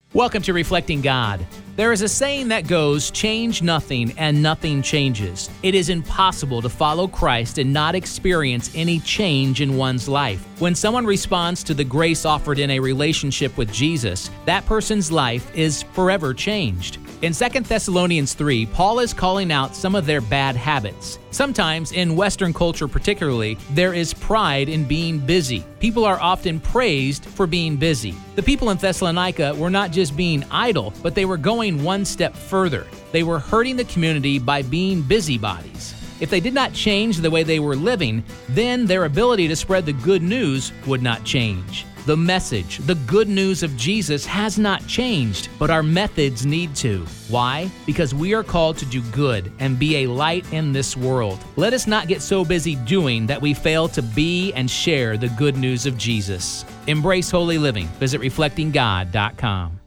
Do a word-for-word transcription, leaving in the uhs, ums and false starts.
Welcome to Reflecting God. There is a saying that goes, change nothing and nothing changes. It is impossible to follow Christ and not experience any change in one's life. When someone responds to the grace offered in a relationship with Jesus, that person's life is forever changed. In Second Thessalonians three, Paul is calling out some of their bad habits. Sometimes, in Western culture particularly, there is pride in being busy. People are often praised for being busy. The people in Thessalonica were not just being idle, but they were going one step further. They were hurting the community by being busybodies. If they did not change the way they were living, then their ability to spread the good news would not change. The message, the good news of Jesus has not changed, but our methods need to. Why? Because we are called to do good and be a light in this world. Let us not get so busy doing that we fail to be and share the good news of Jesus. Embrace holy living. Visit reflecting god dot com.